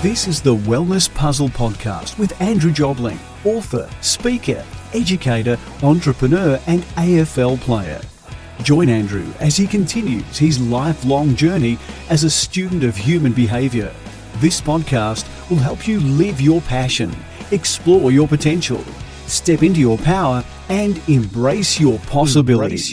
This is the Wellness Puzzle Podcast with Andrew Jobling, author, speaker, educator, entrepreneur, and AFL player. Join Andrew as he continues his lifelong journey as a student of human behaviour. This podcast will help you live your passion, explore your potential, step into your power, and embrace your possibilities.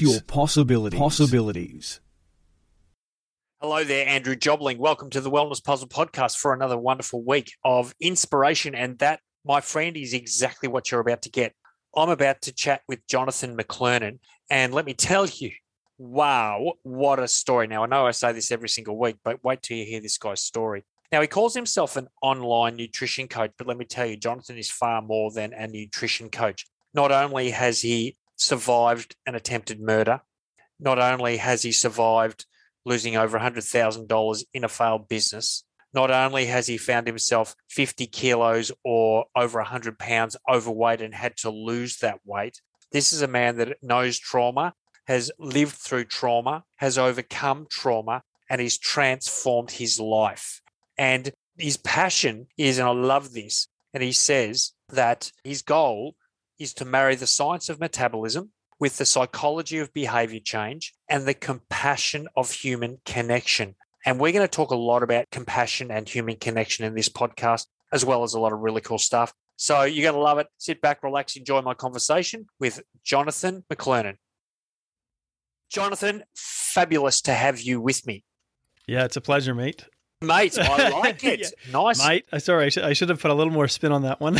Hello there, Andrew Jobling. Welcome to the Wellness Puzzle Podcast for another wonderful week of inspiration. And that, my friend, is exactly what you're about to get. I'm about to chat with Jonathan McLernon. And let me tell you, wow, what a story. Now, I know I say this every single week, but wait till you hear this guy's story. Now, he calls himself an online nutrition coach, but let me tell you, Jonathan is far more than a nutrition coach. Not only has he survived an attempted murder, not only has he survived losing over $100,000 in a failed business, not only has he found himself 50 kilos or over 100 pounds overweight and had to lose that weight, this is a man that knows trauma, has lived through trauma, has overcome trauma, and he's transformed his life. And his passion is, and I love this, and he says that his goal is to marry the science of metabolism with the psychology of behavior change and the compassion of human connection. And we're going to talk a lot about compassion and human connection in this podcast, as well as a lot of really cool stuff. So you're going to love it. Sit back, relax, enjoy my conversation with Jonathan McLernon. Jonathan, fabulous to have you with me. Yeah, it's a pleasure, mate. Mate, I like it. Yeah. Nice. Mate, sorry, I should have put a little more spin on that one.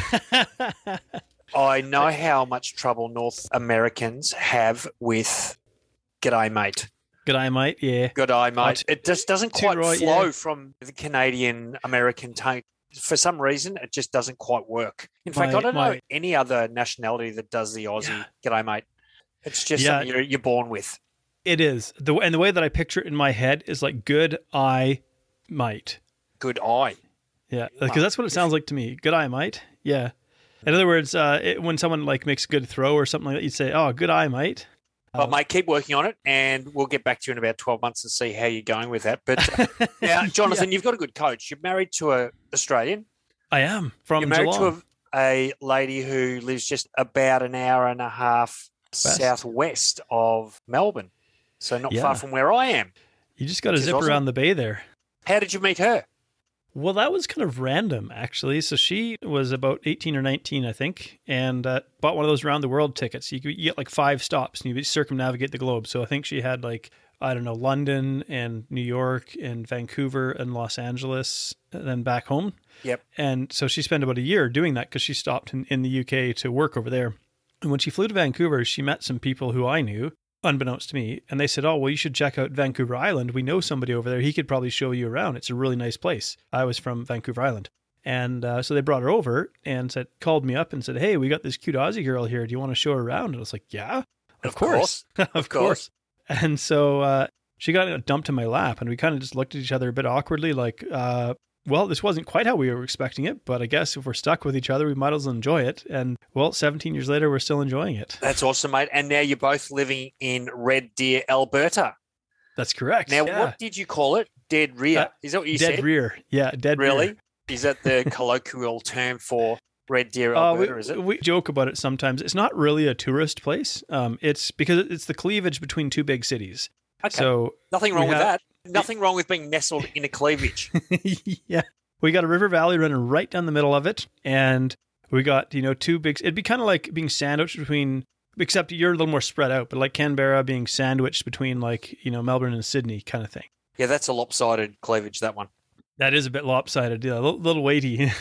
I know how much trouble North Americans have with "G'day, mate." G'day, mate. Yeah. G'day, mate. It just doesn't quite flow yeah. from the Canadian-American tone. For some reason, it just doesn't quite work. In fact, I don't know any other nationality that does the Aussie "G'day, mate." It's just something you're born with. It is. And the way that I picture it in my head is like good eye, mate. Good eye. Yeah, because that's what it sounds like to me. Good eye, mate. Yeah. In other words, when someone like makes a good throw or something like that, you'd say, "Oh, good eye, mate." Well, mate, keep working on it, and we'll get back to you in about 12 months and see how you're going with that. But now, Jonathan, you've got a good coach. You're married to an Australian. I am from You're married Geelong. to a lady who lives just about an hour and a half southwest of Melbourne, so not far from where I am. You just got to zip around the bay there. How did you meet her? Well, that was kind of random, actually. So she was about 18 or 19, I think, and bought one of those round-the-world tickets. You get like 5 stops, and you circumnavigate the globe. So I think she had like, I don't know, London and New York and Vancouver and Los Angeles, and then back home. Yep. And so she spent about a year doing that because she stopped in the UK to work over there. And when she flew to Vancouver, she met some people who I knew, unbeknownst to me, and they said, "Oh, well, you should check out Vancouver Island. We know somebody over there. He could probably show you around. It's a really nice place." I was from Vancouver Island. And so they brought her over and called me up and said, "Hey, we got this cute Aussie girl here. Do you want to show her around?" And I was like, "Yeah, of course. Of course." And so she got dumped in my lap, and we kind of just looked at each other a bit awkwardly, like, well, this wasn't quite how we were expecting it, but I guess if we're stuck with each other, we might as well enjoy it. And, well, 17 years later, we're still enjoying it. That's awesome, mate. And now you're both living in Red Deer, Alberta. That's correct. Now, what did you call it? Dead Rear. Is that what you said? Dead Rear. Yeah, Dead Rear. Really? Is that the colloquial term for Red Deer, Alberta, is it? We joke about it sometimes. It's not really a tourist place. It's because it's the cleavage between 2 big cities. Okay. So nothing wrong with that. Nothing wrong with being nestled in a cleavage. Yeah. We got a river valley running right down the middle of it. And we got, 2 big... It'd be kind of like being sandwiched between... Except you're a little more spread out. But like Canberra being sandwiched between like, Melbourne and Sydney kind of thing. Yeah, that's a lopsided cleavage, that one. That is a bit lopsided. Yeah, a little weighty.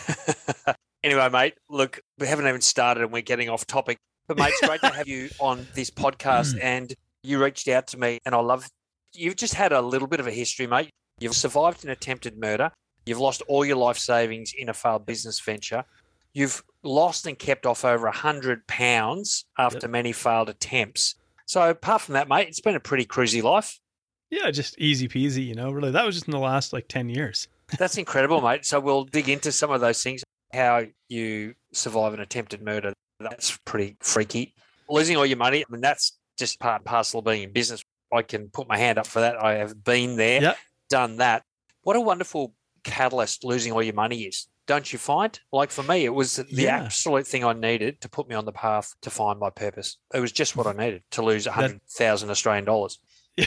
Anyway, mate, look, we haven't even started and we're getting off topic. But, mate, it's great to have you on this podcast. And you reached out to me, and I love... You've just had a little bit of a history, mate. You've survived an attempted murder. You've lost all your life savings in a failed business venture. You've lost and kept off over 100 pounds after many failed attempts. So apart from that, mate, it's been a pretty cruisy life. Yeah, just easy peasy, really. That was just in the last 10 years. That's incredible, mate. So we'll dig into some of those things, how you survive an attempted murder. That's pretty freaky. Losing all your money, that's just part and parcel of being in business. I can put my hand up for that. I have been there, done that. What a wonderful catalyst losing all your money is. Don't you find? Like for me, it was the absolute thing I needed to put me on the path to find my purpose. It was just what I needed to lose 100,000 Australian dollars.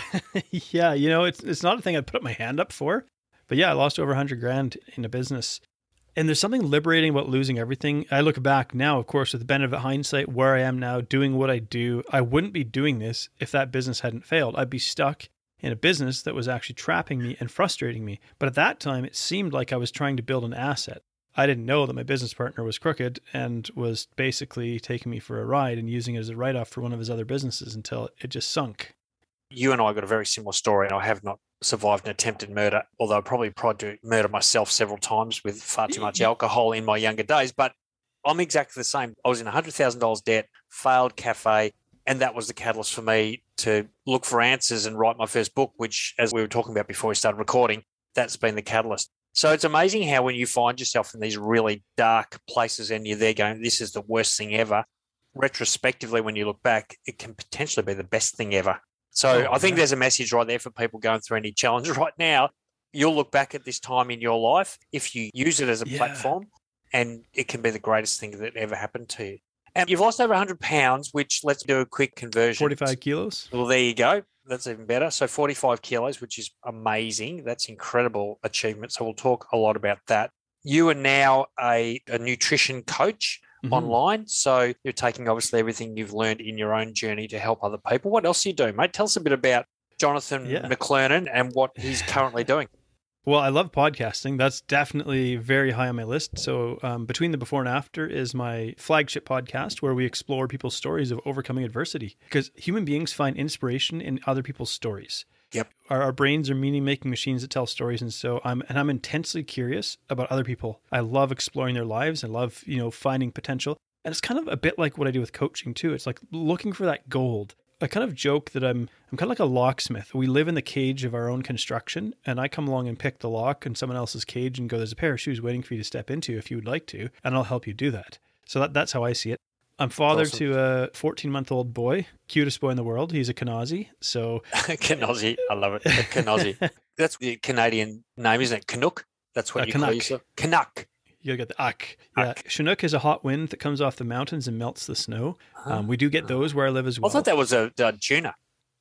Yeah, it's not a thing I'd put my hand up for. But yeah, I lost over 100 grand in a business. And there's something liberating about losing everything. I look back now, of course, with the benefit of hindsight, where I am now, doing what I do. I wouldn't be doing this if that business hadn't failed. I'd be stuck in a business that was actually trapping me and frustrating me. But at that time, it seemed like I was trying to build an asset. I didn't know that my business partner was crooked and was basically taking me for a ride and using it as a write-off for one of his other businesses until it just sunk. You and I got a very similar story, and I have not survived an attempted murder, although I probably tried to murder myself several times with far too much alcohol in my younger days. But I'm exactly the same. I was in $100,000 debt, failed cafe, and that was the catalyst for me to look for answers and write my first book, which, as we were talking about before we started recording, that's been the catalyst. So it's amazing how when you find yourself in these really dark places and you're there going, this is the worst thing ever, retrospectively, when you look back, it can potentially be the best thing ever. So I think there's a message right there for people going through any challenge right now. You'll look back at this time in your life if you use it as a platform, and it can be the greatest thing that ever happened to you. And you've lost over 100 pounds, which, let's do a quick conversion. 45 kilos. Well, there you go. That's even better. So 45 kilos, which is amazing. That's incredible achievement. So we'll talk a lot about that. You are now a nutrition coach online. So you're taking obviously everything you've learned in your own journey to help other people. What else are you doing, mate? Tell us a bit about Jonathan McLernon and what he's currently doing. Well, I love podcasting. That's definitely very high on my list. So Between the Before and After is my flagship podcast where we explore people's stories of overcoming adversity, because human beings find inspiration in other people's stories. Yep. Our brains are meaning-making machines that tell stories, and so I'm intensely curious about other people. I love exploring their lives. I love, finding potential. And it's kind of a bit like what I do with coaching too. It's like looking for that gold. I kind of joke that I'm kind of like a locksmith. We live in the cage of our own construction, and I come along and pick the lock in someone else's cage and go, there's a pair of shoes waiting for you to step into if you would like to, and I'll help you do that. So that's how I see it. I'm father to a 14-month-old boy, cutest boy in the world. He's a Kanazi. So Kanazi, I love it. Kanazi. That's the Canadian name, isn't it? Canuck? That's what you call yourself. Canuck. You gotta get the Ak. Yeah. Chinook is a hot wind that comes off the mountains and melts the snow. We do get those where I live as well. I thought that was a tuna.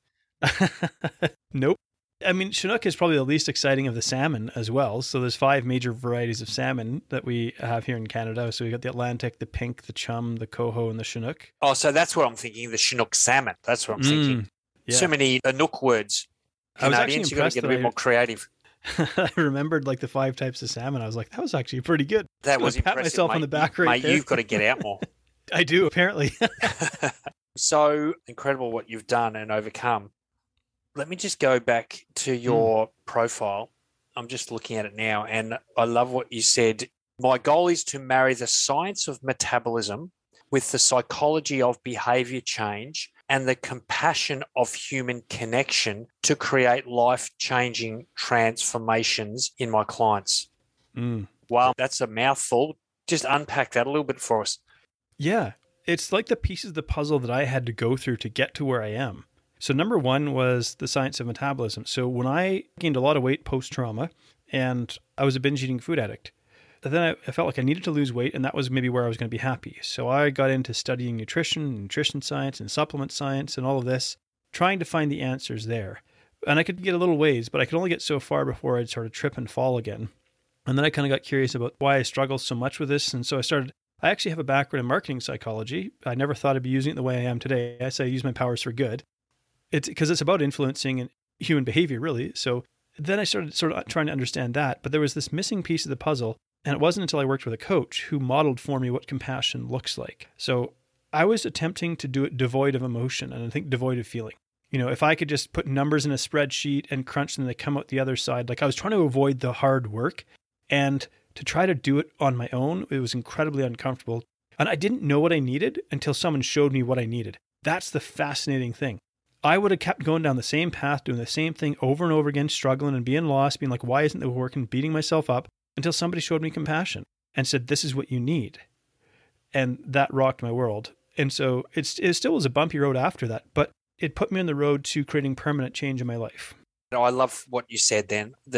Nope. I mean, Chinook is probably the least exciting of the salmon as well. So there's 5 major varieties of salmon that we have here in Canada. So we got the Atlantic, the pink, the chum, the coho, and the Chinook. Oh, so that's what I'm thinking, the Chinook salmon. That's what I'm thinking. Yeah. So many Nook words. Canadians, you've got to get a bit more creative. I remembered like the 5 types of salmon. I was like, that was actually pretty good. That was impressive, pat myself on the back right there. You've got to get out more. I do, apparently. So incredible what you've done and overcome. Let me just go back to your profile. I'm just looking at it now, and I love what you said. My goal is to marry the science of metabolism with the psychology of behavior change and the compassion of human connection to create life-changing transformations in my clients. Wow, that's a mouthful. Just unpack that a little bit for us. Yeah, it's like the pieces of the puzzle that I had to go through to get to where I am. So number 1 was the science of metabolism. So when I gained a lot of weight post-trauma, and I was a binge-eating food addict, then I felt like I needed to lose weight, and that was maybe where I was going to be happy. So I got into studying nutrition science, and supplement science, and all of this, trying to find the answers there. And I could get a little ways, but I could only get so far before I'd sort of trip and fall again. And then I kind of got curious about why I struggle so much with this, and so I actually have a background in marketing psychology. I never thought I'd be using it the way I am today. I say I use my powers for good. It's because it's about influencing human behavior, really. So then I started sort of trying to understand that, but there was this missing piece of the puzzle. And it wasn't until I worked with a coach who modeled for me what compassion looks like. So I was attempting to do it devoid of emotion, and I think devoid of feeling. If I could just put numbers in a spreadsheet and crunch them, they come out the other side. Like I was trying to avoid the hard work, and to try to do it on my own, it was incredibly uncomfortable. And I didn't know what I needed until someone showed me what I needed. That's the fascinating thing. I would have kept going down the same path, doing the same thing over and over again, struggling and being lost, being like, why isn't it working, beating myself up, until somebody showed me compassion and said, this is what you need. And that rocked my world. And so it still was a bumpy road after that, but it put me on the road to creating permanent change in my life. I love what you said then. The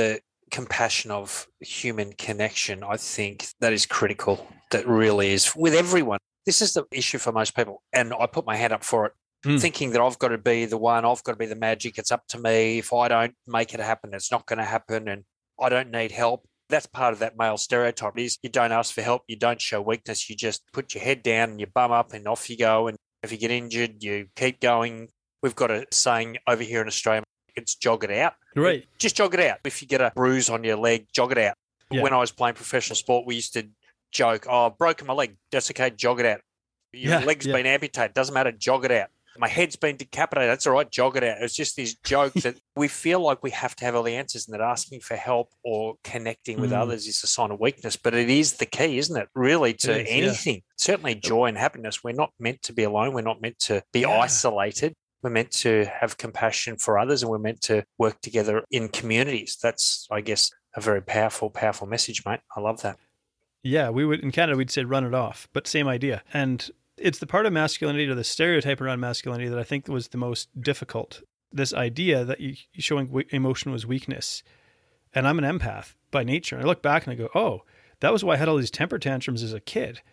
compassion of human connection, I think that is critical. That really is with everyone. This is the issue for most people. And I put my hand up for it, thinking that I've got to be the one, I've got to be the magic. It's up to me. If I don't make it happen, it's not going to happen. And I don't need help. That's part of that male stereotype is you don't ask for help. You don't show weakness. You just put your head down and you bum up and off you go. And if you get injured, you keep going. We've got a saying over here in Australia, it's jog it out. Right. Just jog it out. If you get a bruise on your leg, jog it out. Yeah. When I was playing professional sport, we used to joke, oh, I've broken my leg. That's okay, jog it out. Your leg's been amputated. Doesn't matter, jog it out. My head's been decapitated. That's all right, jog it out. It's just these jokes that we feel like we have to have all the answers and that asking for help or connecting with others is a sign of weakness. But it is the key, isn't it, really, to anything. Certainly joy and happiness. We're not meant to be alone. We're not meant to be isolated. We're meant to have compassion for others and we're meant to work together in communities. That's, I guess, a very powerful, powerful message, mate. I love that. Yeah, we would in Canada, we'd say run it off, but same idea. And it's the part of masculinity or the stereotype around masculinity that I think was the most difficult. This idea that you showing emotion was weakness. And I'm an empath by nature. And I look back and I go, oh, that was why I had all these temper tantrums as a kid.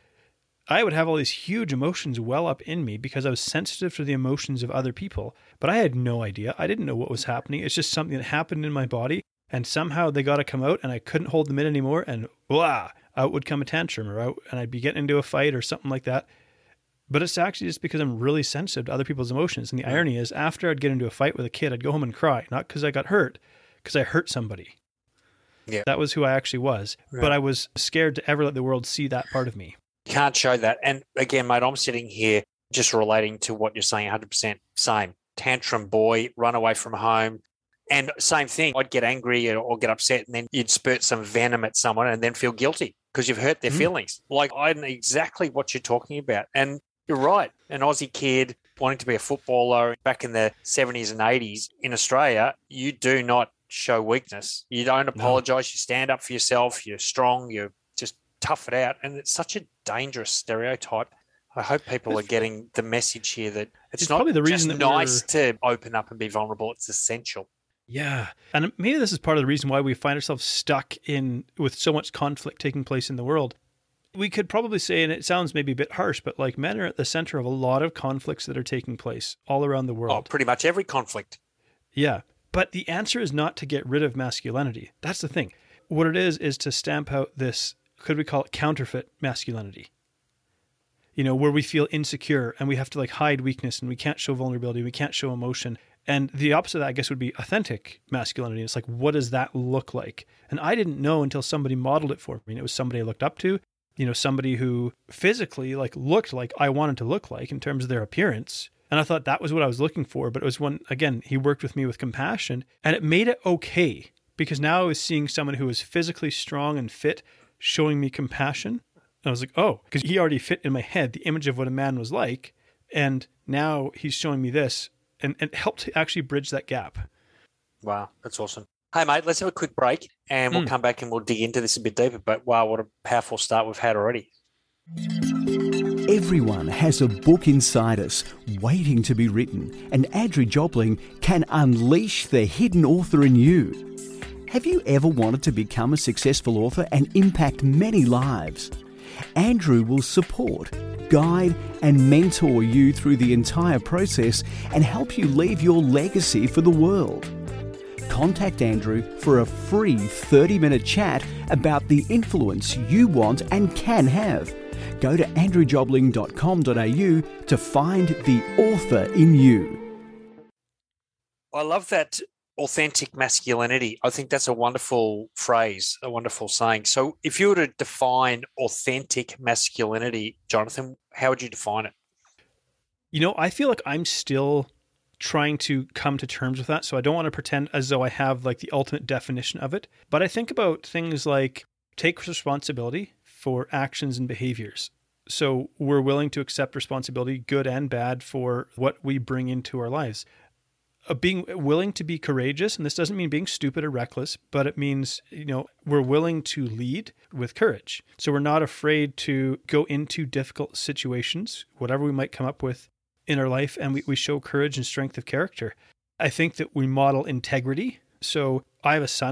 I would have all these huge emotions well up in me because I was sensitive to the emotions of other people. But I had no idea. I didn't know what was happening. It's just something that happened in my body. And somehow they got to come out and I couldn't hold them in anymore. And out would come a tantrum and I'd be getting into a fight or something like that. But it's actually just because I'm really sensitive to other people's emotions. And the irony is after I'd get into a fight with a kid, I'd go home and cry. Not because I got hurt, because I hurt somebody. Yeah. That was who I actually was. Right. But I was scared to ever let the world see that part of me. You can't show that. And again, mate, I'm sitting here just relating to what you're saying 100%. Same. Tantrum boy, run away from home. And same thing. I'd get angry or get upset and then you'd spurt some venom at someone and then feel guilty because you've hurt their feelings. Like I know exactly what you're talking about. And you're right. An Aussie kid wanting to be a footballer back in the 70s and 80s in Australia, you do not show weakness. You don't apologise. You stand up for yourself. You're strong. You just tough it out. And it's such a dangerous stereotype. I hope people are getting the message here that it's not probably the reason just nice to open up and be vulnerable. It's essential. Yeah. And maybe this is part of the reason why we find ourselves stuck with so much conflict taking place in the world. We could probably say, and it sounds maybe a bit harsh, but like men are at the center of a lot of conflicts that are taking place all around the world. Oh, pretty much every conflict. Yeah. But the answer is not to get rid of masculinity. That's the thing. What it is to stamp out this, could we call it counterfeit masculinity? You know, where we feel insecure and we have to like hide weakness and we can't show vulnerability, we can't show emotion. And the opposite of that, I guess, would be authentic masculinity. It's like, what does that look like? And I didn't know until somebody modeled it for me. And it was somebody I looked up to. You know, somebody who physically like looked like I wanted to look like in terms of their appearance. And I thought that was what I was looking for. But it was when, again, he worked with me with compassion and it made it okay because now I was seeing someone who was physically strong and fit showing me compassion. And I was like, oh, because he already fit in my head the image of what a man was like. And now he's showing me this and it helped to actually bridge that gap. Wow, that's awesome. Hey, mate, let's have a quick break and we'll come back and we'll dig into this a bit deeper. But wow, what a powerful start we've had already. Everyone has a book inside us waiting to be written, and Andrew Jobling can unleash the hidden author in you. Have you ever wanted to become a successful author and impact many lives? Andrew will support, guide and mentor you through the entire process and help you leave your legacy for the world. Contact Andrew for a free 30-minute chat about the influence you want and can have. Go to andrewjobling.com.au to find the author in you. I love that authentic masculinity. I think that's a wonderful phrase, a wonderful saying. So if you were to define authentic masculinity, Jonathan, how would you define it? You know, I feel like I'm still trying to come to terms with that. So I don't want to pretend as though I have like the ultimate definition of it. But I think about things like take responsibility for actions and behaviors. So we're willing to accept responsibility, good and bad, for what we bring into our lives. Being willing to be courageous, and this doesn't mean being stupid or reckless, but it means, you know, we're willing to lead with courage. So we're not afraid to go into difficult situations, whatever we might come up with in our life, and we show courage and strength of character. I think that we model integrity. So I have a son,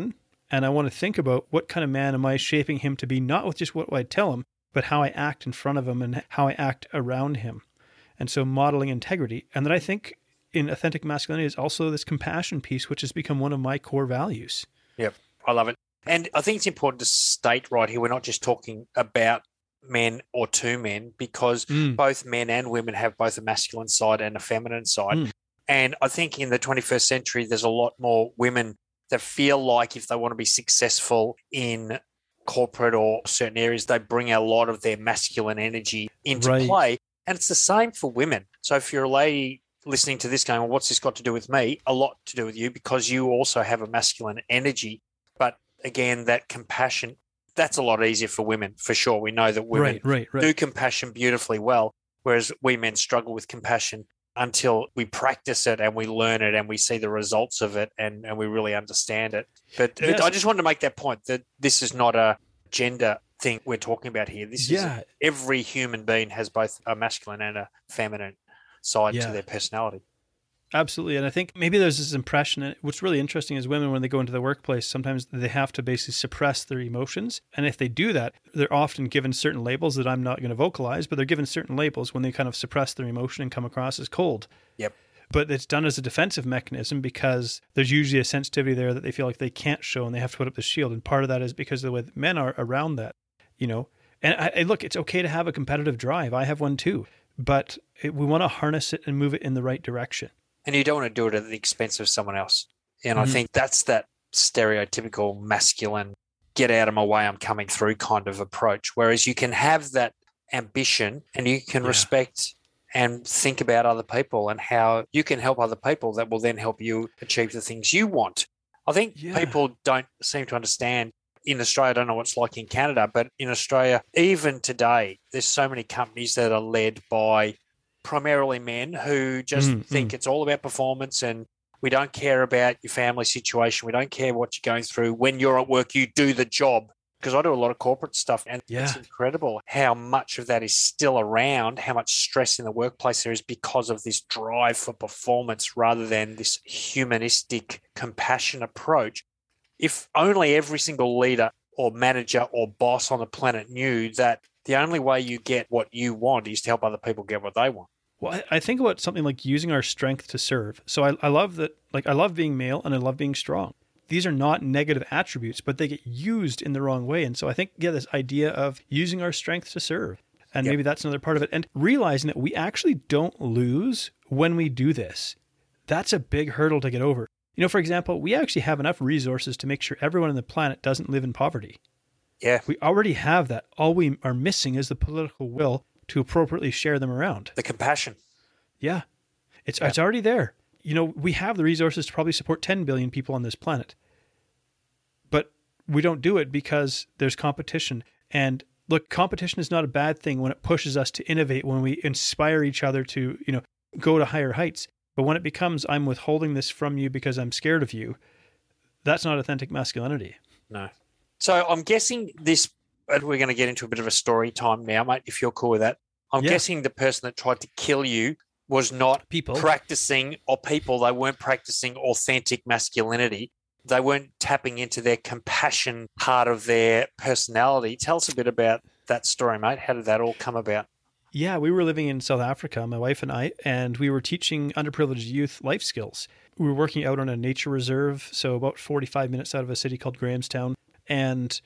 And I want to think about what kind of man am I shaping him to be, not with just what I tell him, but how I act in front of him and how I act around him. And so modeling integrity. And then I think in authentic masculinity is also this compassion piece, which has become one of my core values. Yep, I love it. And I think it's important to state right here, we're not just talking about men or two men, because both men and women have both a masculine side and a feminine side. And I think in the 21st century, there's a lot more women that feel like if they want to be successful in corporate or certain areas, they bring a lot of their masculine energy into play. And it's the same for women. So if you're a lady listening to this going, well, what's this got to do with me? A lot to do with you, because you also have a masculine energy. But again, that compassion, that's a lot easier for women, for sure. We know that women do compassion beautifully well, whereas we men struggle with compassion until we practice it and we learn it and we see the results of it and we really understand it. But I just wanted to make that point, that this is not a gender thing we're talking about here. This is every human being has both a masculine and a feminine side to their personality. Absolutely. And I think maybe there's this impression, and what's really interesting is women, when they go into the workplace, sometimes they have to basically suppress their emotions. And if they do that, they're often given certain labels that I'm not going to vocalize, but they're given certain labels when they kind of suppress their emotion and come across as cold. Yep. But it's done as a defensive mechanism because there's usually a sensitivity there that they feel like they can't show and they have to put up the shield. And part of that is because of the way that men are around that, you know. And I look, it's okay to have a competitive drive. I have one too. But we want to harness it and move it in the right direction. And you don't want to do it at the expense of someone else. And I think that's that stereotypical masculine, get out of my way, I'm coming through kind of approach. Whereas you can have that ambition and you can respect and think about other people and how you can help other people that will then help you achieve the things you want. I think people don't seem to understand. In Australia, I don't know what it's like in Canada, but in Australia, even today, there's so many companies that are led by primarily men who just think it's all about performance and we don't care about your family situation. We don't care what you're going through. When you're at work, you do the job. Because I do a lot of corporate stuff, and it's incredible how much of that is still around, how much stress in the workplace there is because of this drive for performance rather than this humanistic compassion approach. If only every single leader or manager or boss on the planet knew that the only way you get what you want is to help other people get what they want. Well, I think about something like using our strength to serve. So I love that, like I love being male and I love being strong. These are not negative attributes, but they get used in the wrong way. And so I think, this idea of using our strength to serve, and maybe that's another part of it. And realizing that we actually don't lose when we do this. That's a big hurdle to get over. You know, for example, we actually have enough resources to make sure everyone on the planet doesn't live in poverty. Yeah. We already have that. All we are missing is the political will to appropriately share them around. The compassion. Yeah. It's already there. You know, we have the resources to probably support 10 billion people on this planet. But we don't do it because there's competition. And look, competition is not a bad thing when it pushes us to innovate, when we inspire each other to, go to higher heights. But when it becomes, I'm withholding this from you because I'm scared of you, that's not authentic masculinity. No. So I'm guessing this, and we're going to get into a bit of a story time now, mate, if you're cool with that. I'm guessing the person that tried to kill you was not practicing, or people, they weren't practicing authentic masculinity. They weren't tapping into their compassion part of their personality. Tell us a bit about that story, mate. How did that all come about? Yeah, we were living in South Africa, my wife and I, and we were teaching underprivileged youth life skills. We were working out on a nature reserve, so about 45 minutes out of a city called Grahamstown. And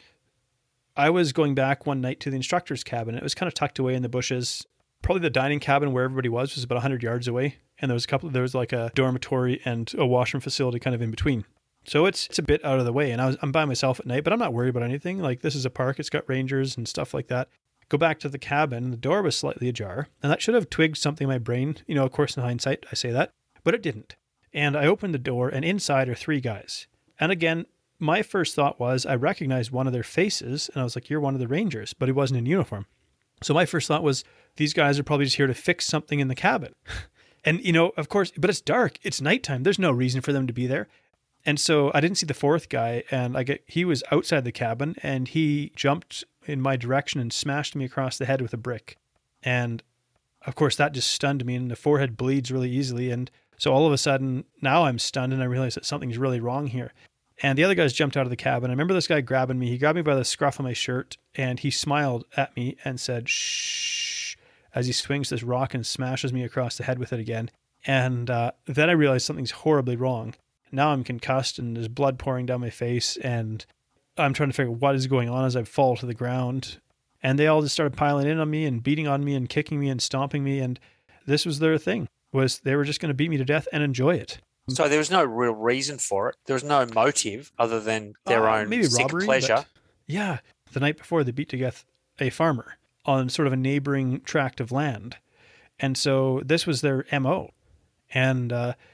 I was going back one night to the instructor's cabin. It was kind of tucked away in the bushes. Probably the dining cabin where everybody was about 100 yards away. And there was like a dormitory and a washroom facility kind of in between. So it's a bit out of the way. And I'm by myself at night, but I'm not worried about anything. Like, this is a park. It's got rangers and stuff like that. Go back to the cabin, and the door was slightly ajar. And that should have twigged something in my brain. Of course, in hindsight, I say that. But it didn't. And I opened the door, and inside are 3 guys. And again, my first thought was, I recognized one of their faces, and I was like, you're one of the rangers. But he wasn't in uniform. So my first thought was, these guys are probably just here to fix something in the cabin. And, of course, but it's dark. It's nighttime. There's no reason for them to be there. And so I didn't see the 4th guy, and he was outside the cabin, and he jumped in my direction and smashed me across the head with a brick. And of course, that just stunned me, and the forehead bleeds really easily. And so all of a sudden, now I'm stunned, and I realize that something's really wrong here. And the other guys jumped out of the cab. And I remember this guy grabbing me. He grabbed me by the scruff of my shirt and he smiled at me and said, "Shh," as he swings this rock and smashes me across the head with it again. And then I realized something's horribly wrong. Now I'm concussed and there's blood pouring down my face. And I'm trying to figure out what is going on as I fall to the ground. And they all just started piling in on me and beating on me and kicking me and stomping me. And this was their thing, was they were just going to beat me to death and enjoy it. So there was no real reason for it. There was no motive other than their own maybe sick robbery, pleasure. Yeah. The night before, they beat to death a farmer on sort of a neighboring tract of land. And so this was their MO. And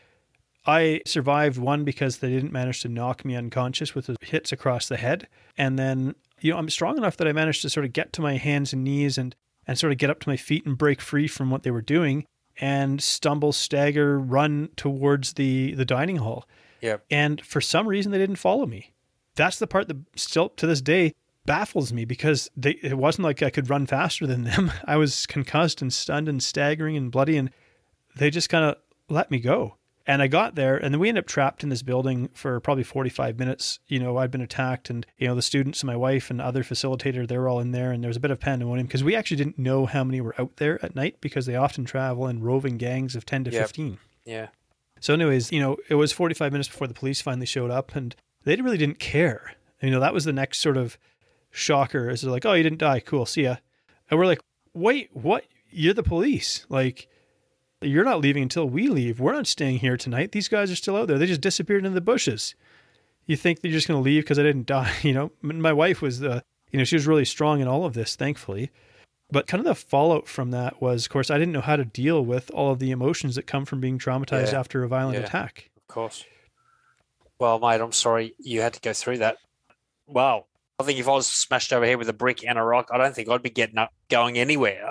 I survived, one, because they didn't manage to knock me unconscious with the hits across the head. And then, I'm strong enough that I managed to sort of get to my hands and knees and sort of get up to my feet and break free from what they were doing and stumble, stagger, run towards the dining hall. Yep. And for some reason, they didn't follow me. That's the part that still to this day baffles me, because it wasn't like I could run faster than them. I was concussed and stunned and staggering and bloody, and they just kind of let me go. And I got there, and then we ended up trapped in this building for probably 45 minutes. I'd been attacked, and, the students and my wife and other facilitator, they were all in there, and there was a bit of pandemonium because we actually didn't know how many were out there at night, because they often travel in roving gangs of 10 to 15. Yeah. So anyways, it was 45 minutes before the police finally showed up, and they really didn't care. That was the next sort of shocker, is they're like, "Oh, you didn't die. Cool. See ya." And we're like, "Wait, what? You're the police. Like, you're not leaving until we leave. We're not staying here tonight. These guys are still out there. They just disappeared into the bushes. You think they're just going to leave because I didn't die?" My wife was she was really strong in all of this, thankfully. But kind of the fallout from that was, of course, I didn't know how to deal with all of the emotions that come from being traumatized after a violent attack. Of course. Well, mate, I'm sorry you had to go through that. Wow. I think if I was smashed over here with a brick and a rock, I don't think I'd be getting up, going anywhere.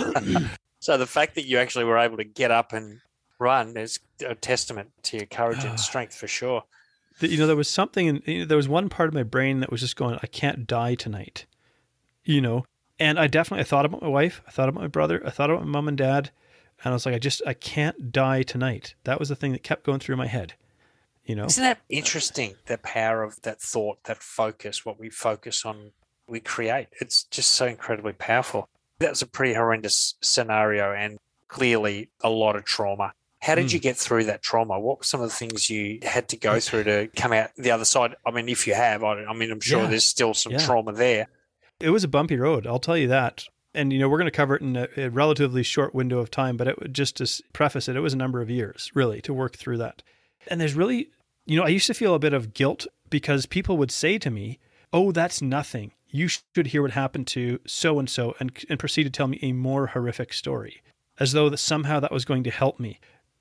So the fact that you actually were able to get up and run is a testament to your courage and strength, for sure. There was something, there was one part of my brain that was just going, I can't die tonight, and I thought about my wife, I thought about my brother, I thought about my mom and dad, and I was like, I can't die tonight. That was the thing that kept going through my head, Isn't that interesting, the power of that thought, that focus, what we focus on, we create. It's just so incredibly powerful. That was a pretty horrendous scenario and clearly a lot of trauma. How did you get through that trauma? What were some of the things you had to go through to come out the other side? I mean, if you have, I'm sure there's still some trauma there. It was a bumpy road, I'll tell you that. And, we're going to cover it in a relatively short window of time, but just to preface it, it was a number of years, really, to work through that. And there's really, I used to feel a bit of guilt because people would say to me, "Oh, that's nothing. You should hear what happened to so-and-so," and proceed to tell me a more horrific story, as though that somehow that was going to help me.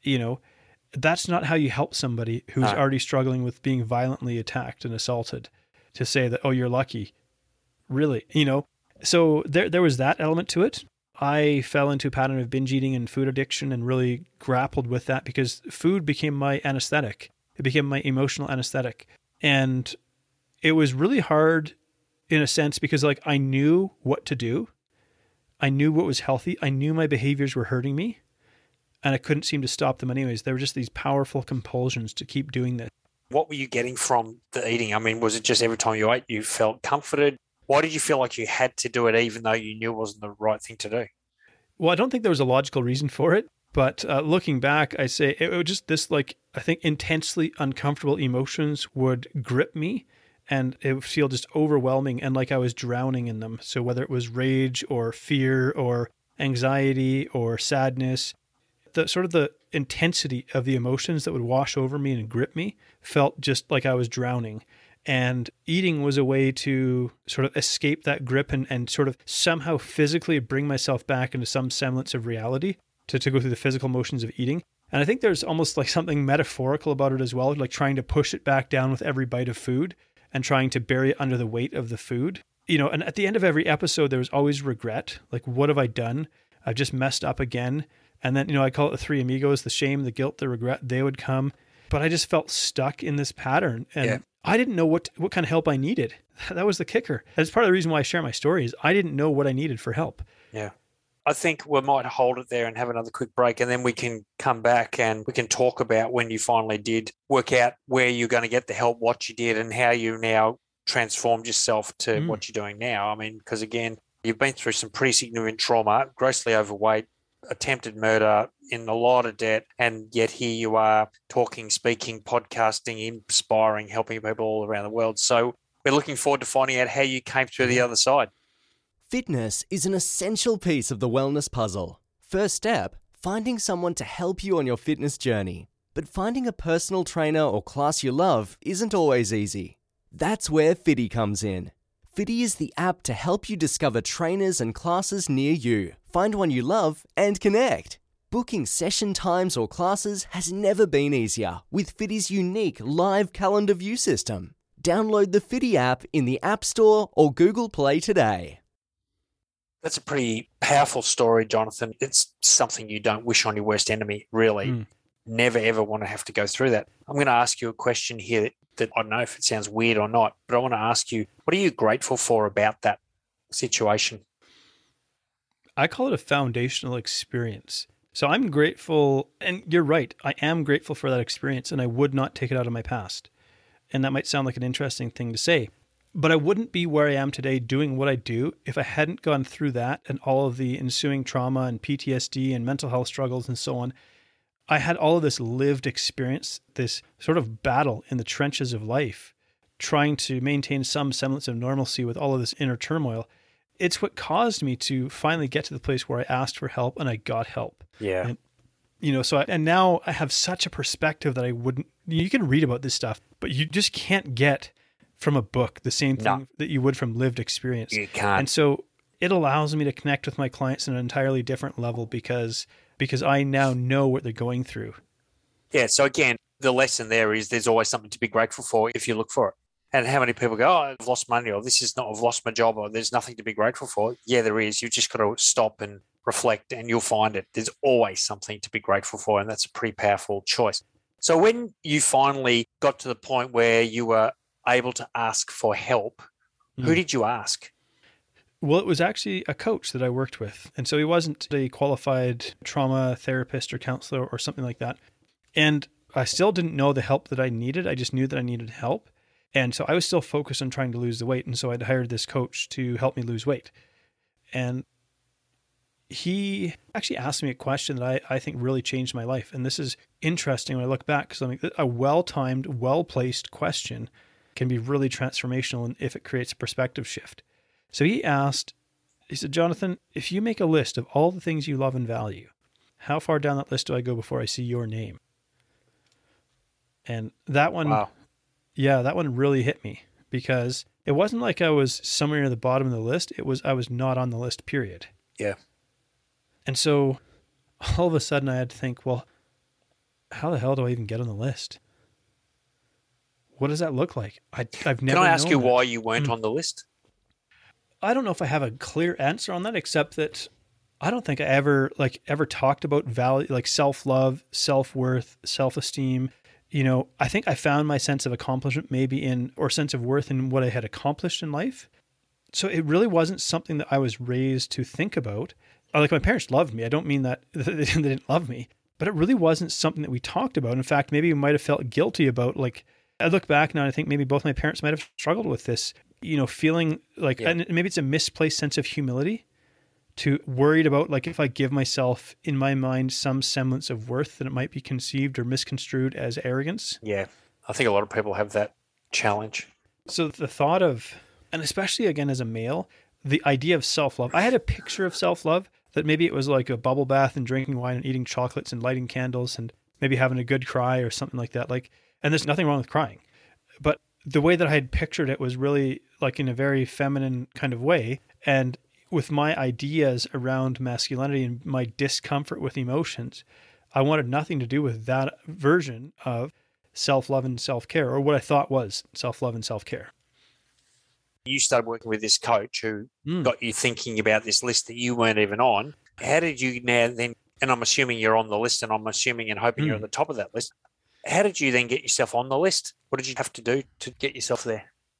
That's not how you help somebody who's already struggling with being violently attacked and assaulted, to say that, "Oh, you're lucky." Really, So there was that element to it. I fell into a pattern of binge eating and food addiction and really grappled with that because food became my anesthetic. It became my emotional anesthetic. And it was really hard in a sense because I knew what to do. I knew what was healthy. I knew my behaviors were hurting me and I couldn't seem to stop them anyways. There were just these powerful compulsions to keep doing this. What were you getting from the eating? I mean, was it just every time you ate, you felt comforted? Why did you feel like you had to do it even though you knew it wasn't the right thing to do? Well, I don't think there was a logical reason for it, but looking back, I say it was just this, I think intensely uncomfortable emotions would grip me and it would feel just overwhelming and like I was drowning in them. So whether it was rage or fear or anxiety or sadness, the intensity of the emotions that would wash over me and grip me felt just like I was drowning. And eating was a way to sort of escape that grip and sort of somehow physically bring myself back into some semblance of reality to go through the physical motions of eating. And I think there's almost like something metaphorical about it as well, like trying to push it back down with every bite of food and trying to bury it under the weight of the food. And at the end of every episode, there was always regret. Like, what have I done? I've just messed up again. And then, I call it the three amigos, the shame, the guilt, the regret. They would come. But I just felt stuck in this pattern. And I didn't know what kind of help I needed. That was the kicker. That's part of the reason why I share my story is I didn't know what I needed for help. Yeah. I think we might hold it there and have another quick break, and then we can come back and we can talk about when you finally did work out where you're going to get the help, what you did, and how you now transformed yourself to what you're doing now. I mean, because again, you've been through some pretty significant trauma, grossly overweight, attempted murder, in a lot of debt, and yet here you are talking, speaking, podcasting, inspiring, helping people all around the world. So we're looking forward to finding out how you came through the other side. Fitness is an essential piece of the wellness puzzle. First step, finding someone to help you on your fitness journey. But finding a personal trainer or class you love isn't always easy. That's where Fitty comes in. Fitty is the app to help you discover trainers and classes near you, find one you love, and connect. Booking session times or classes has never been easier with Fitty's unique live calendar view system. Download the Fitty app in the App Store or Google Play today. That's a pretty powerful story, Jonathan. It's something you don't wish on your worst enemy, really. Never, ever want to have to go through that. I'm going to ask you a question here that I don't know if it sounds weird or not, but I want to ask you, what are you grateful for about that situation? I call it a foundational experience. So I'm grateful, and you're right, I am grateful for that experience, and I would not take it out of my past. And that might sound like an interesting thing to say, but I wouldn't be where I am today doing what I do if I hadn't gone through that and all of the ensuing trauma and PTSD and mental health struggles and so on. I had all of this lived experience, this sort of battle in the trenches of life, trying to maintain some semblance of normalcy with all of this inner turmoil. It's what caused me to finally get to the place where I asked for help and I got help. Yeah. And, and now I have such a perspective that I wouldn't, you can read about this stuff, but you just can't get from a book the same thing that you would from lived experience. You can't. And so it allows me to connect with my clients on an entirely different level because I now know what they're going through. Yeah. So again, the lesson there is there's always something to be grateful for if you look for it. And how many people go, oh, I've lost money, or this is not, I've lost my job, or there's nothing to be grateful for. Yeah, there is. You've just got to stop and reflect and you'll find it. There's always something to be grateful for. And that's a pretty powerful choice. So when you finally got to the point where you were able to ask for help, who did you ask? Well, it was actually a coach that I worked with. And so he wasn't a qualified trauma therapist or counselor or something like that. And I still didn't know the help that I needed. I just knew that I needed help. And so I was still focused on trying to lose the weight. And so I'd hired this coach to help me lose weight. And he actually asked me a question that I think really changed my life. And this is interesting when I look back, because I mean, a well-timed, well-placed question can be really transformational if it creates a perspective shift. So he said, Jonathan, if you make a list of all the things you love and value, how far down that list do I go before I see your name? And that one, that one really hit me, because it wasn't like I was somewhere near the bottom of the list. It was, I was not on the list, period. Yeah. And so all of a sudden I had to think, well, how the hell do I even get on the list? What does that look like? I've never. Can I ask you why you weren't on the list? I don't know if I have a clear answer on that, except that I don't think I ever talked about value, like self-love, self-worth, self-esteem. You know, I think I found my sense of accomplishment or sense of worth in what I had accomplished in life. So it really wasn't something that I was raised to think about. Like, my parents loved me. I don't mean that they didn't love me, but it really wasn't something that we talked about. In fact, maybe we might have felt guilty about, like, I look back now and I think maybe both my parents might have struggled with this, you know, feeling like, and maybe it's a misplaced sense of humility, to worried about, like, if I give myself in my mind some semblance of worth, that it might be conceived or misconstrued as arrogance. Yeah. I think a lot of people have that challenge. So the thought of, and especially again as a male, the idea of self-love, I had a picture of self-love that maybe it was like a bubble bath and drinking wine and eating chocolates and lighting candles and maybe having a good cry or something like that. Like, and there's nothing wrong with crying, but the way that I had pictured it was really like in a very feminine kind of way. And with my ideas around masculinity and my discomfort with emotions, I wanted nothing to do with that version of self-love and self-care, or what I thought was self-love and self-care. You started working with this coach who got you thinking about this list that you weren't even on. How did you now then, and I'm assuming you're on the list, and I'm assuming and hoping you're at the top of that list. How did you then get yourself on the list? What did you have to do to get yourself there?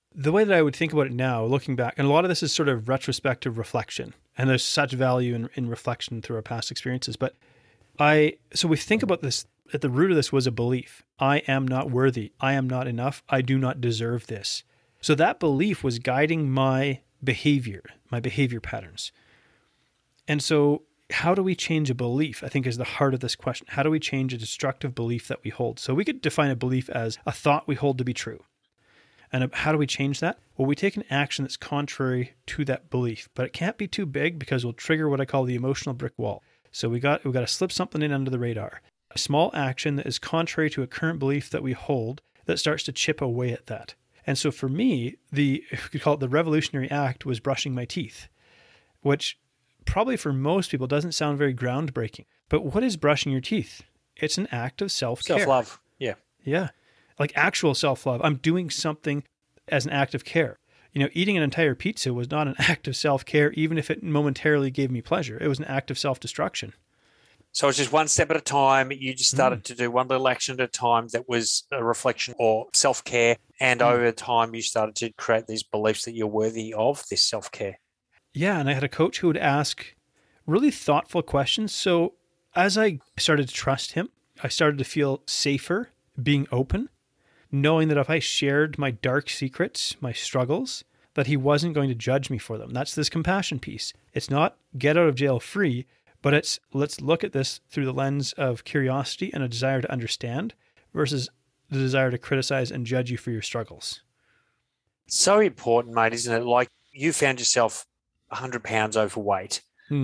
The way that I would think about it now, looking back, and a lot of this is sort of retrospective reflection, and there's such value in reflection through our past experiences. But so we think about this, at the root of this was a belief. I am not worthy. I am not enough. I do not deserve this. So that belief was guiding my behavior patterns. And so how do we change a belief, I think, is the heart of this question. How do we change a destructive belief that we hold? So we could define a belief as a thought we hold to be true. And how do we change that? Well, we take an action that's contrary to that belief, but it can't be too big because we'll trigger what I call the emotional brick wall. So we got to slip something in under the radar. A small action that is contrary to a current belief that we hold that starts to chip away at that. And so for me, if we could call it the revolutionary act, was brushing my teeth, which probably for most people doesn't sound very groundbreaking. But what is brushing your teeth? It's an act of self-care. Self-love, yeah. Yeah, like actual self-love. I'm doing something as an act of care. Eating an entire pizza was not an act of self-care, even if it momentarily gave me pleasure. It was an act of self-destruction. So it's just one step at a time. You just started to do one little action at a time that was a reflection or self-care. And over time, you started to create these beliefs that you're worthy of this self-care. Yeah, and I had a coach who would ask really thoughtful questions. So as I started to trust him, I started to feel safer being open, knowing that if I shared my dark secrets, my struggles, that he wasn't going to judge me for them. That's this compassion piece. It's not get out of jail free, but it's let's look at this through the lens of curiosity and a desire to understand versus the desire to criticize and judge you for your struggles. So important, mate, isn't it? Like you found yourself 100 pounds overweight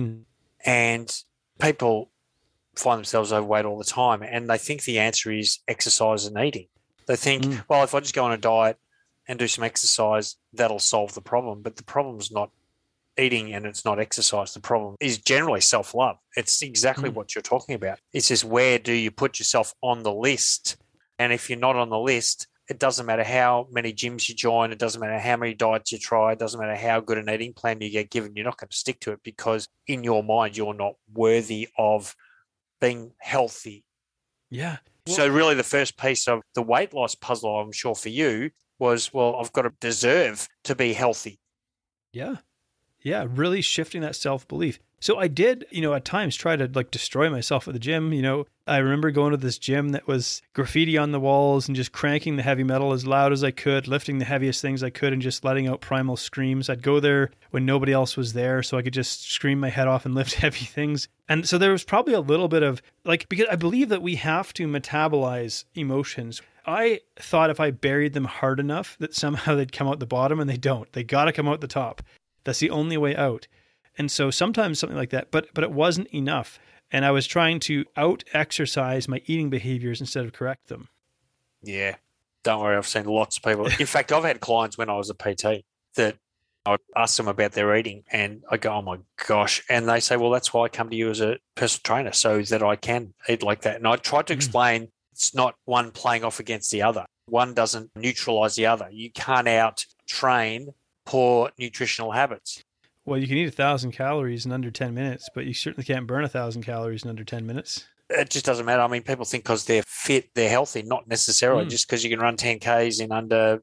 and people find themselves overweight all the time and they think the answer is exercise and eating. They think, well, if I just go on a diet and do some exercise, that'll solve the problem. But the problem's not eating and it's not exercise. The problem is generally self-love. It's exactly what you're talking about. It's just where do you put yourself on the list? And if you're not on the list, it doesn't matter how many gyms you join. It doesn't matter how many diets you try. It doesn't matter how good an eating plan you get given. You're not going to stick to it because in your mind, you're not worthy of being healthy. Yeah. So really the first piece of the weight loss puzzle, I'm sure for you, was, well, I've got to deserve to be healthy. Yeah. Yeah. Really shifting that self-belief. So I did, at times try to destroy myself at the gym. I remember going to this gym that was graffiti on the walls and just cranking the heavy metal as loud as I could, lifting the heaviest things I could and just letting out primal screams. I'd go there when nobody else was there so I could just scream my head off and lift heavy things. And so there was probably a little bit of because I believe that we have to metabolize emotions. I thought if I buried them hard enough that somehow they'd come out the bottom, and they don't. They got to come out the top. That's the only way out. And so sometimes something like that, but it wasn't enough. And I was trying to out-exercise my eating behaviors instead of correct them. Yeah. Don't worry, I've seen lots of people. In fact, I've had clients when I was a PT that I ask them about their eating and I go, oh my gosh. And they say, well, that's why I come to you as a personal trainer so that I can eat like that. And I tried to explain it's not one playing off against the other. One doesn't neutralize the other. You can't out-train poor nutritional habits. Well, you can eat 1,000 calories in under 10 minutes, but you certainly can't burn 1,000 calories in under 10 minutes. It just doesn't matter. I mean, people think because they're fit, they're healthy, not necessarily. Just because you can run 10 Ks in under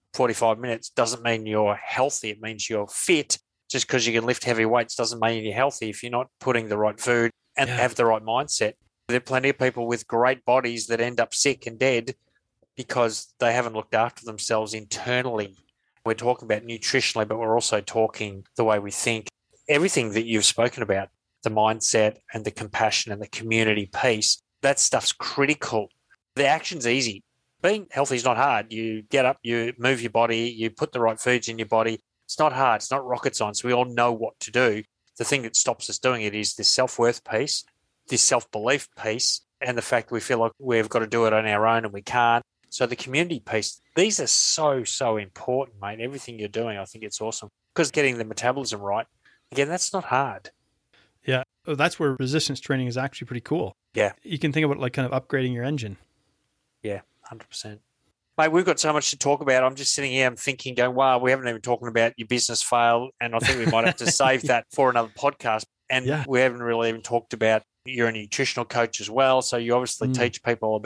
45 minutes doesn't mean you're healthy. It means you're fit. Just because you can lift heavy weights doesn't mean you're healthy if you're not putting the right food and have the right mindset. There are plenty of people with great bodies that end up sick and dead because they haven't looked after themselves internally. We're talking about nutritionally, but we're also talking the way we think. Everything that you've spoken about, the mindset and the compassion and the community piece, that stuff's critical. The action's easy. Being healthy is not hard. You get up, you move your body, you put the right foods in your body. It's not hard. It's not rocket science. We all know what to do. The thing that stops us doing it is this self-worth piece, this self-belief piece, and the fact we feel like we've got to do it on our own and we can't. So the community piece, these are so important, mate. Everything you're doing, I think it's awesome. Because getting the metabolism right, again, that's not hard. Yeah. That's where resistance training is actually pretty cool. Yeah. You can think about kind of upgrading your engine. Yeah, 100%. Mate, we've got so much to talk about. I'm just sitting here, I'm thinking, going, wow, we haven't even talking about your business fail. And I think we might have to save that for another podcast. And we haven't really even talked about you're a nutritional coach as well. So you obviously teach people about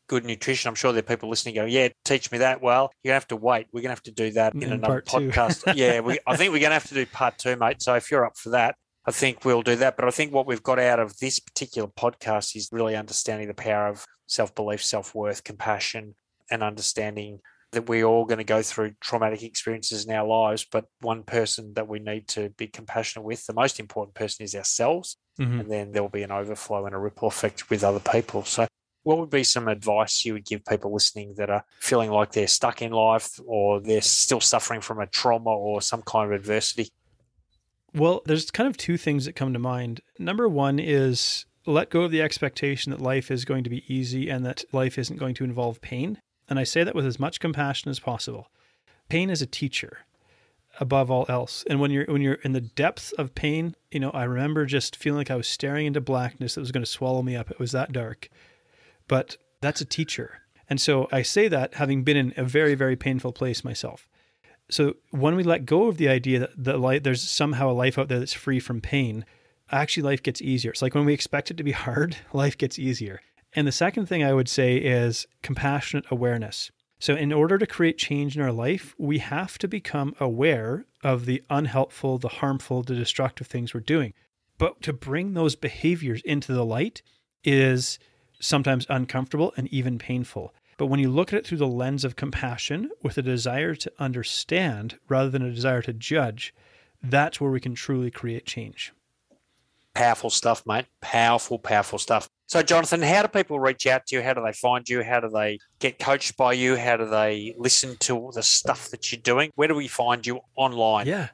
good nutrition. I'm sure there are people listening going, yeah, teach me that. Well, you're going to have to wait. We're going to have to do that in another podcast. Yeah, I think we're going to have to do part 2, mate. So if you're up for that, I think we'll do that. But I think what we've got out of this particular podcast is really understanding the power of self-belief, self-worth, compassion, and understanding that we're all going to go through traumatic experiences in our lives, but one person that we need to be compassionate with, the most important person, is ourselves. Mm-hmm. And then there will be an overflow and a ripple effect with other people. So what would be some advice you would give people listening that are feeling like they're stuck in life or they're still suffering from a trauma or some kind of adversity? Well, there's kind of 2 things that come to mind. Number 1 is let go of the expectation that life is going to be easy and that life isn't going to involve pain. And I say that with as much compassion as possible. Pain is a teacher above all else. And when you're in the depths of pain, I remember just feeling like I was staring into blackness that was going to swallow me up. It was that dark. But that's a teacher. And so I say that having been in a very, very painful place myself. So when we let go of the idea that there's somehow a life out there that's free from pain, actually life gets easier. It's like when we expect it to be hard, life gets easier. And the second thing I would say is compassionate awareness. So in order to create change in our life, we have to become aware of the unhelpful, the harmful, the destructive things we're doing. But to bring those behaviors into the light is sometimes uncomfortable and even painful. But when you look at it through the lens of compassion with a desire to understand rather than a desire to judge, that's where we can truly create change. Powerful stuff, mate. Powerful, powerful stuff. So, Jonathan, how do people reach out to you? How do they find you? How do they get coached by you? How do they listen to the stuff that you're doing? Where do we find you online? Yeah.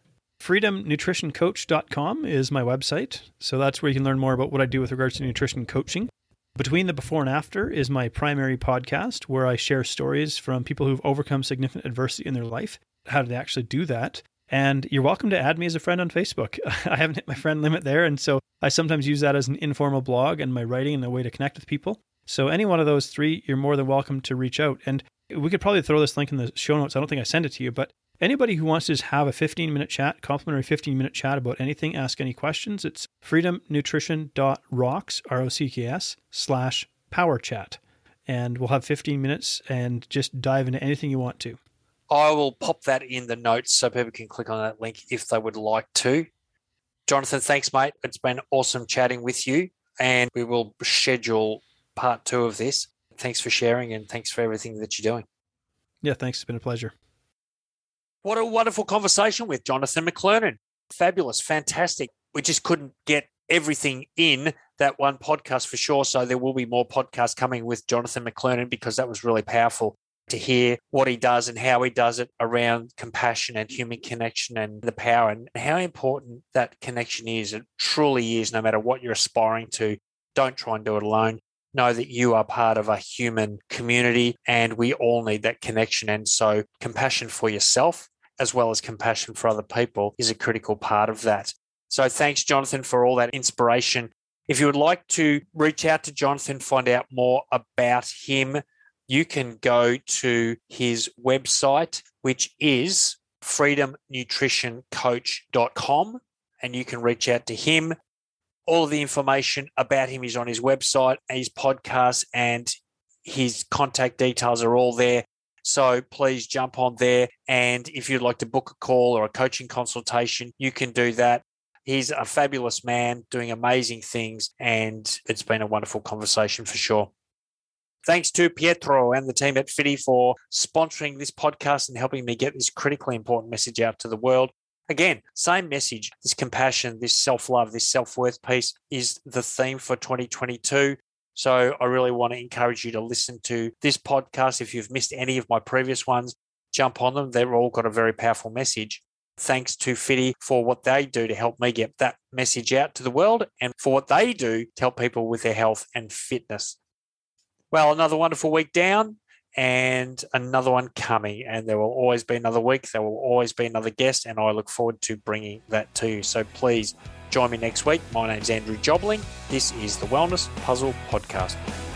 freedomnutritioncoach.com is my website. So that's where you can learn more about what I do with regards to nutrition coaching. Between the Before and After is my primary podcast where I share stories from people who've overcome significant adversity in their life. How do they actually do that? And you're welcome to add me as a friend on Facebook. I haven't hit my friend limit there. And so I sometimes use that as an informal blog and my writing and a way to connect with people. So any one of those 3, you're more than welcome to reach out. And we could probably throw this link in the show notes. I don't think I send it to you, but anybody who wants to just have a 15-minute chat, complimentary 15-minute chat about anything, ask any questions, it's freedomnutrition.rocks, ROCKS/power chat. And we'll have 15 minutes and just dive into anything you want to. I will pop that in the notes so people can click on that link if they would like to. Jonathan, thanks, mate. It's been awesome chatting with you, and we will schedule part 2 of this. Thanks for sharing, and thanks for everything that you're doing. Yeah, thanks. It's been a pleasure. What a wonderful conversation with Jonathan McLernon. Fabulous, fantastic. We just couldn't get everything in that one podcast for sure, so there will be more podcasts coming with Jonathan McLernon because that was really powerful to hear what he does and how he does it around compassion and human connection and the power and how important that connection is. It truly is, no matter what you're aspiring to. Don't try and do it alone. Know that you are part of a human community and we all need that connection. And so compassion for yourself as well as compassion for other people is a critical part of that. So thanks, Jonathan, for all that inspiration. If you would like to reach out to Jonathan, find out more about him, you can go to his website, which is freedomnutritioncoach.com, and you can reach out to him. All of the information about him is on his website, his podcast, and his contact details are all there. So please jump on there. And if you'd like to book a call or a coaching consultation, you can do that. He's a fabulous man doing amazing things, and it's been a wonderful conversation for sure. Thanks to Pietro and the team at Fitty for sponsoring this podcast and helping me get this critically important message out to the world. Again, same message, this compassion, this self-love, this self-worth piece is the theme for 2022. So I really want to encourage you to listen to this podcast. If you've missed any of my previous ones, jump on them. They've all got a very powerful message. Thanks to Fitty for what they do to help me get that message out to the world and for what they do to help people with their health and fitness. Well, another wonderful week down and another one coming. And there will always be another week. There will always be another guest. And I look forward to bringing that to you. So please join me next week. My name's Andrew Jobling. This is the Wellness Puzzle Podcast.